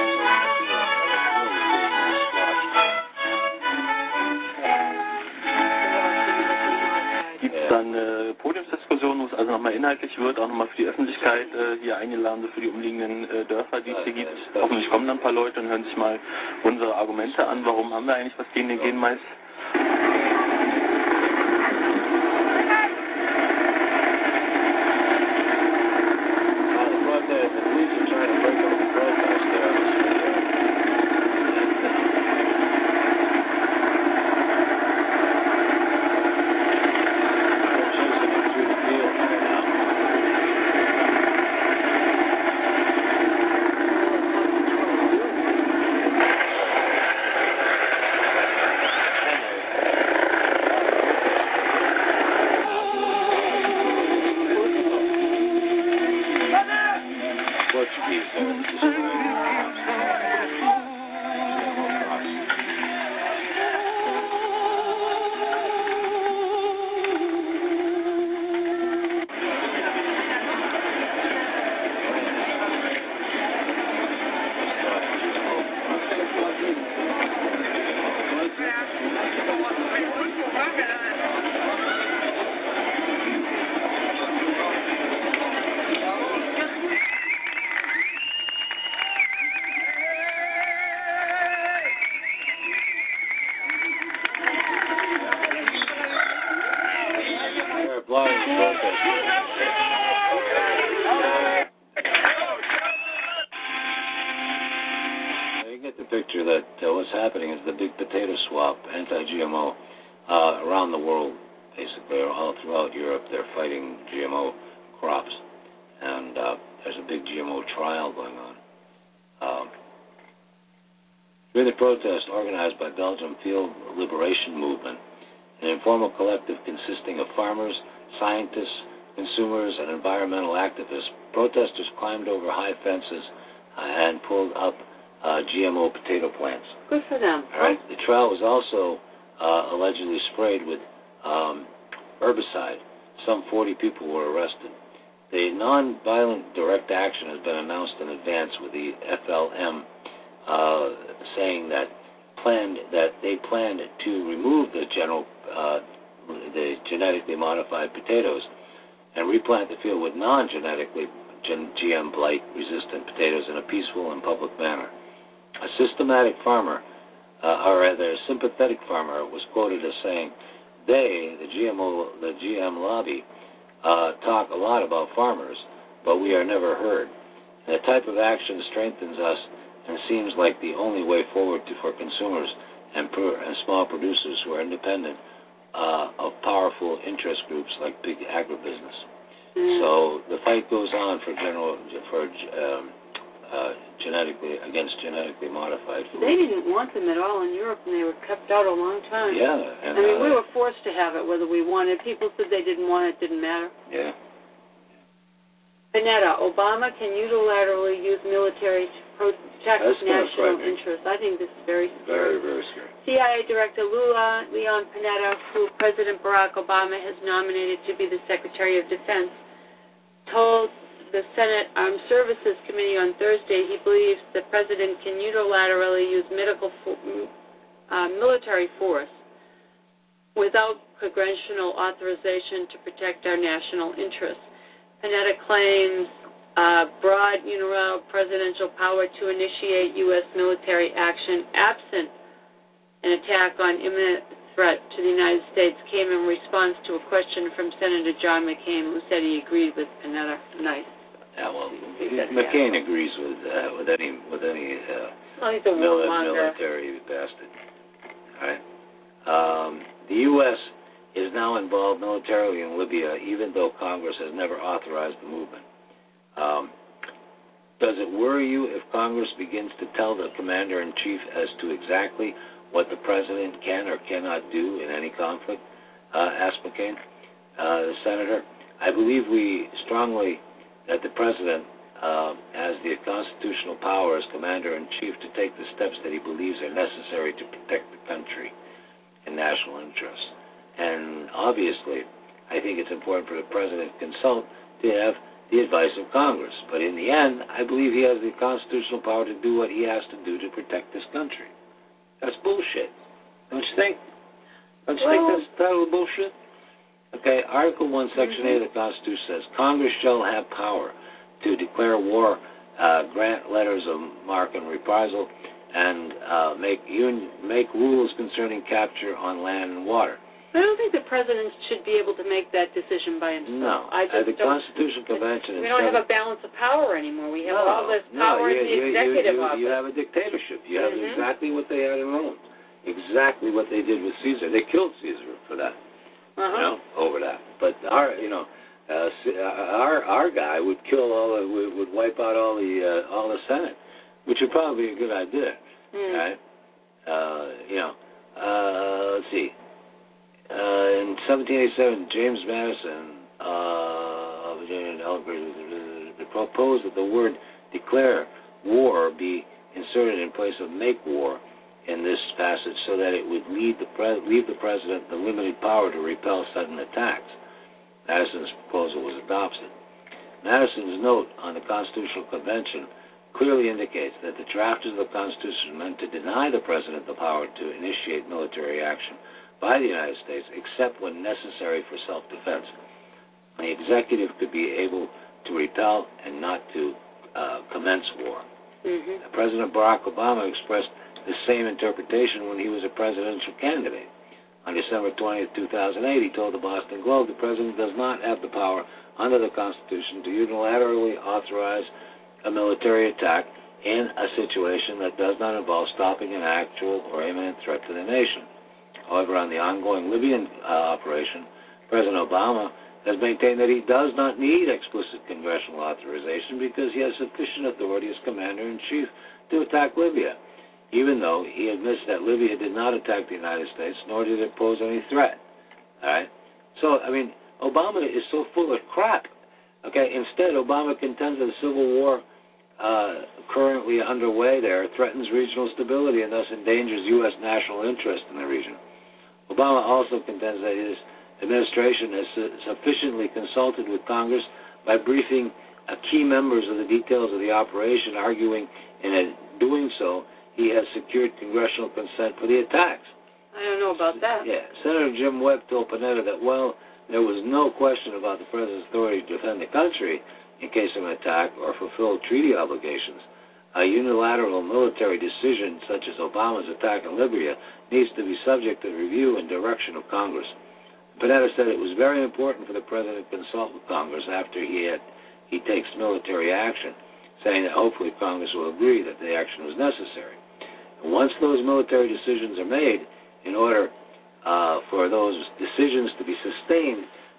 Gibt es dann eine Podiumsdiskussion, wo es also nochmal inhaltlich wird, auch nochmal für die Öffentlichkeit äh, hier eingeladen, so für die umliegenden äh, Dörfer, die es hier gibt. Hoffentlich kommen dann ein paar Leute und hören sich mal unsere Argumente an. Warum haben wir eigentlich was gegen den Genmais? Picture that uh, what's happening is the big potato swap, anti-G M O, uh, around the world, basically, all throughout Europe. They're fighting G M O crops, and uh, there's a big G M O trial going on. Um, during the protest organized by Belgium Field Liberation Movement, an informal collective consisting of farmers, scientists, consumers, and environmental activists, protesters climbed over high fences uh, and pulled up Uh, G M O potato plants. Good for them. All right. The trial was also uh, allegedly sprayed with um, herbicide. Some forty people were arrested. The non-violent direct action has been announced in advance, with the F L M uh, saying that planned that they planned to remove the general uh, the genetically modified potatoes and replant the field with non-genetically G M blight-resistant potatoes in a peaceful and public manner. A systematic farmer, uh, or rather a sympathetic farmer, was quoted as saying, "They, the G M O, the G M lobby, uh, talk a lot about farmers, but we are never heard. And the type of action strengthens us and seems like the only way forward to, for consumers and, pro, and small producers who are independent uh, of powerful interest groups like big agribusiness." Mm. So the fight goes on for general for um, uh, genetically against genetically modified food. They didn't want them at all in Europe, and they were kept out a long time. Yeah. And, I mean, uh, we were forced to have it whether we wanted. People said they didn't want it, didn't matter. Yeah. Panetta, Obama can unilaterally use military to protect That's national interests. I think this is very scary. Very, very scary. C I A Director Lula Leon Panetta, who President Barack Obama has nominated to be the Secretary of Defense, told the Senate Armed Services Committee on Thursday he believes the President can unilaterally use medical fo- uh, military force without congressional authorization to protect our national interests. Panetta claims uh, broad unilateral presidential power to initiate U S military action absent an attack on imminent threat to the United States came in response to a question from Senator John McCain, who said he agreed with Panetta. Nice. Yeah, well, McCain yeah. agrees with uh, with any with any uh, well, he's a mili- military bastard. All right. Um, the U S is now involved militarily in Libya, even though Congress has never authorized the movement. Um, does it worry you if Congress begins to tell the commander-in-chief as to exactly what the president can or cannot do in any conflict? Uh, asked McCain, uh, the senator. I believe we strongly that the president uh, has the constitutional power as commander-in-chief to take the steps that he believes are necessary to protect the country and national interests. And obviously, I think it's important for the president to consult to have the advice of Congress. But in the end, I believe he has the constitutional power to do what he has to do to protect this country. That's bullshit. Don't you think? Don't you well, think that's total bullshit? Okay, Article one, Section mm-hmm. eight of the Constitution says, Congress shall have power to declare war, uh, grant letters of marque and reprisal, and uh, make, un- make rules concerning capture on land and water. I don't think the president should be able to make that decision by himself. No, I just uh, the Constitutional Convention. We don't have a balance of power anymore. We have no, all this no, power you, in the you, executive you, you, office. You have a dictatorship. You have mm-hmm. exactly what they had in Rome. Exactly what they did with Caesar. They killed Caesar for that. Uh-huh. You know, over that. But our, you know, uh, our our guy would kill all the, would, would wipe out all the uh, all the Senate, which would probably be a good idea, mm. right? Uh, you know, uh, let's see. Uh, in seventeen eighty-seven, James Madison uh, of Virginia and Elbridge proposed that the word declare war be inserted in place of make war in this passage so that it would lead the pre- leave the president the limited power to repel sudden attacks. Madison's proposal was adopted. Madison's note on the Constitutional Convention clearly indicates that the drafters of the Constitution meant to deny the president the power to initiate military action by the United States, except when necessary for self-defense. The executive could be able to repel and not to uh, commence war. Mm-hmm. President Barack Obama expressed the same interpretation when he was a presidential candidate. On December twentieth, two thousand eight, he told the Boston Globe the president does not have the power under the Constitution to unilaterally authorize a military attack in a situation that does not involve stopping an actual or imminent threat to the nation. However, on the ongoing Libyan uh, operation, President Obama has maintained that he does not need explicit congressional authorization because he has sufficient authority as commander-in-chief to attack Libya, even though he admits that Libya did not attack the United States, nor did it pose any threat. All right? So, I mean, Obama is so full of crap. Okay, instead, Obama contends that the civil war uh, currently underway there threatens regional stability and thus endangers U S national interest in the region. Obama also contends that his administration has su- sufficiently consulted with Congress by briefing uh, key members of the details of the operation, arguing in a, doing so he has secured congressional consent for the attacks. I don't know about that. Yeah. Senator Jim Webb told Panetta that, well, there was no question about the president's authority to defend the country in case of an attack or fulfill treaty obligations. A unilateral military decision, such as Obama's attack in Libya, needs to be subject to review and direction of Congress. Panetta said it was very important for the president to consult with Congress after he had he takes military action, saying that hopefully Congress will agree that the action was necessary. And once those military decisions are made, in order uh, for those decisions to be sustained,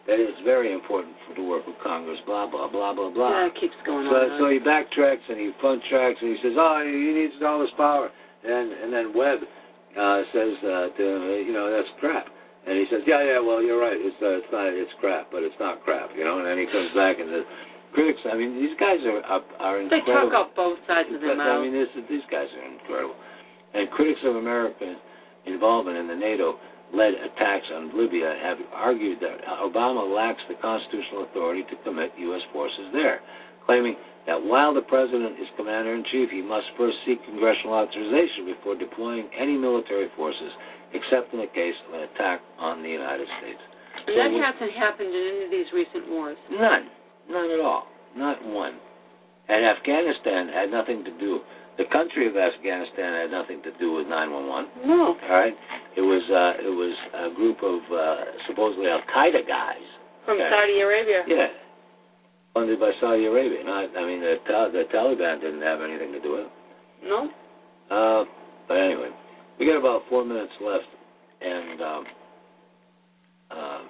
that it's very important for to work with Congress, blah, blah, blah, blah, blah. Yeah, it keeps going so, on. So he backtracks and he front tracks and he says, oh, he needs all this power. And and then Webb uh, says, uh, to him, you know, that's crap. And he says, yeah, yeah, well, you're right. It's uh, it's not, it's crap, but it's not crap, you know. And then he comes back and the critics, I mean, these guys are are, are They incredible. talk out both sides of their mouth. I mean, this, these guys are incredible. And critics of American involvement in the NATO-led attacks on Libya have argued that Obama lacks the constitutional authority to commit U S forces there, claiming that while the president is commander-in-chief, he must first seek congressional authorization before deploying any military forces, except in the case of an attack on the United States. And so that hasn't happened in any of these recent wars. None. None at all. Not one. And Afghanistan had nothing to do, the country of Afghanistan had nothing to do with nine one one. No. All right? It was uh, it was a group of uh, supposedly Al-Qaeda guys. From okay. Saudi Arabia. Yeah. Funded by Saudi Arabia. Not, I mean, the, the Taliban didn't have anything to do with it. No. Uh, but anyway, we got about four minutes left, and um, um,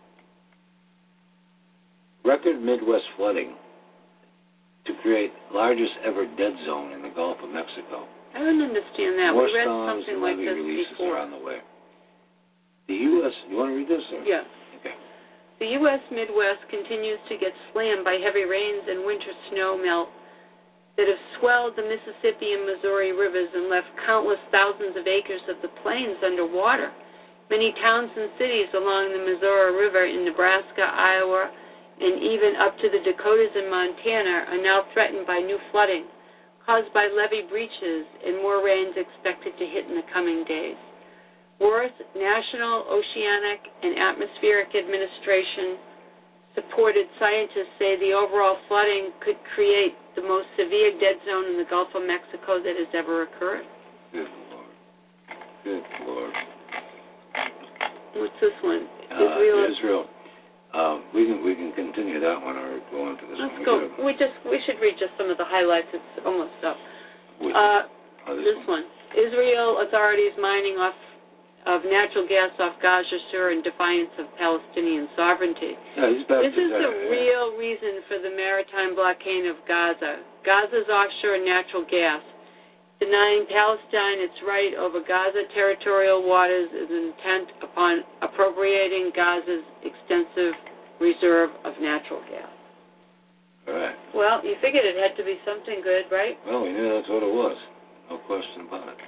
record Midwest flooding to create largest ever dead zone in the Gulf of Mexico. I don't understand that. More we read storms something and like levee this releases before. are on the way. The U S You want to read this? Or? Yes. Okay. The U S Midwest continues to get slammed by heavy rains and winter snow melt that have swelled the Mississippi and Missouri rivers and left countless thousands of acres of the plains underwater. Many towns and cities along the Missouri River in Nebraska, Iowa, and even up to the Dakotas and Montana are now threatened by new flooding caused by levee breaches and more rains expected to hit in the coming days. Worth National Oceanic and Atmospheric Administration supported scientists say the overall flooding could create the most severe dead zone in the Gulf of Mexico that has ever occurred. Good Lord. Good Lord. What's this one? Uh, Israel. Israel. Um, we can we can continue that one or go on to this Let's one. go. We just we should read just some of the highlights. It's almost up. Uh, oh, this, this one. one. Israel authorities mining off of natural gas off Gaza Sur in defiance of Palestinian sovereignty. Yeah, he's back this to is that, the yeah. real reason for the maritime blockade of Gaza. Gaza's offshore natural gas. Denying Palestine its right over Gaza territorial waters is intent upon appropriating Gaza's extensive reserve of natural gas. All right. Well, you figured it had to be something good, right? Well, we knew that's what it was. No question about it.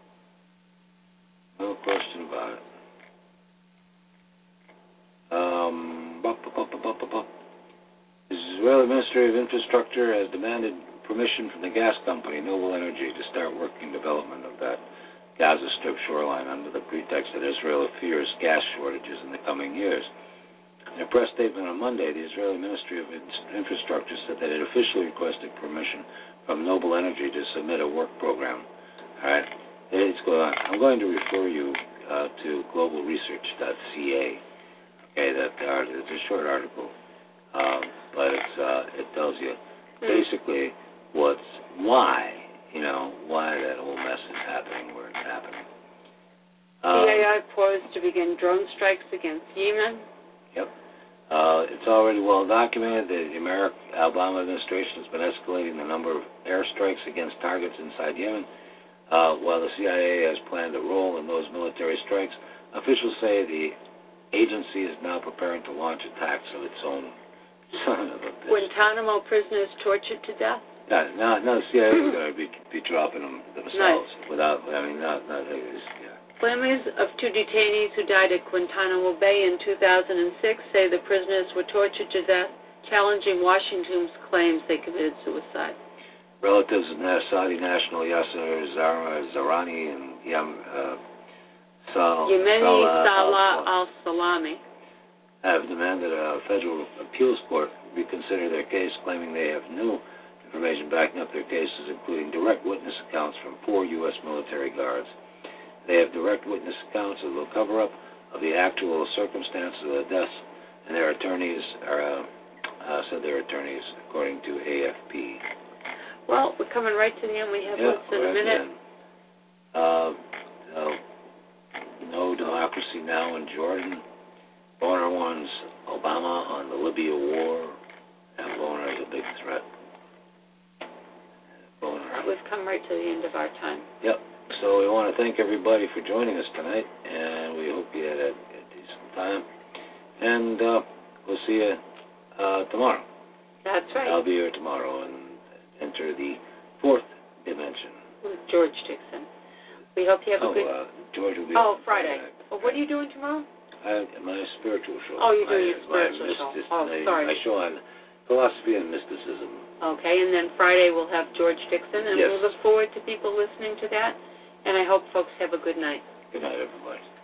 No question about it. Um, bup, bup, bup, bup, bup, bup. The Israeli Ministry of Infrastructure has demanded permission from the gas company Noble Energy to start working development of that Gaza Strip shoreline under the pretext that Israel fears gas shortages in the coming years. In a press statement on Monday, the Israeli Ministry of Infrastructure said that it officially requested permission from Noble Energy to submit a work program. All right, it's going on. I'm going to refer you uh, to global research dot c a. Okay, that uh, it's a short article, um, but it's uh, it tells you basically what's why you know why that whole mess is happening where it's happening. Um, C A I poised to begin drone strikes against Yemen. Yep. Uh, it's already well documented that the American Obama administration has been escalating the number of airstrikes against targets inside Yemen. Uh, while the C I A has planned a role in those military strikes, officials say the agency is now preparing to launch attacks of its own. Son of a bitch. Guantanamo prisoners tortured to death. Yeah, now, now the C I A is going to be, be dropping them themselves nice. without. I mean, not not. Yeah. Families of two detainees who died at Guantanamo Bay in two thousand six say the prisoners were tortured to death, challenging Washington's claims they committed suicide. Relatives of Saudi national Yasser Zahrani and Yam, uh, Sal, Yemeni Salah, Salah al-Salami have demanded a federal appeals court reconsider their case, claiming they have new information backing up their cases, including direct witness accounts from four U S military guards. They have direct witness accounts of the cover-up of the actual circumstances of the deaths, and their attorneys are, uh, uh, said their attorneys, according to A F P. Well, we're coming right to the end. We have yeah, less than a minute. Uh, uh, no democracy now in Jordan. Owner wants Obama on the Libya war, and Boner is a big threat. Boner. We've come right to the end of our time. Yep. So we want to thank everybody for joining us tonight, and we hope you had a, a decent time. And uh, we'll see you uh, tomorrow. That's right. I'll be here tomorrow and enter the fourth dimension. With George Dixon. We hope you have oh, a good... Uh, George will be Oh, on Friday. Friday. Well, what are you doing tomorrow? I, my spiritual show. Oh, you're doing my, your spiritual my show. mystic, Oh, my, sorry. My show on philosophy and mysticism. Okay, and then Friday we'll have George Dixon, and yes. we'll look forward to people listening to that. And I hope folks have a good night. Good night, everybody.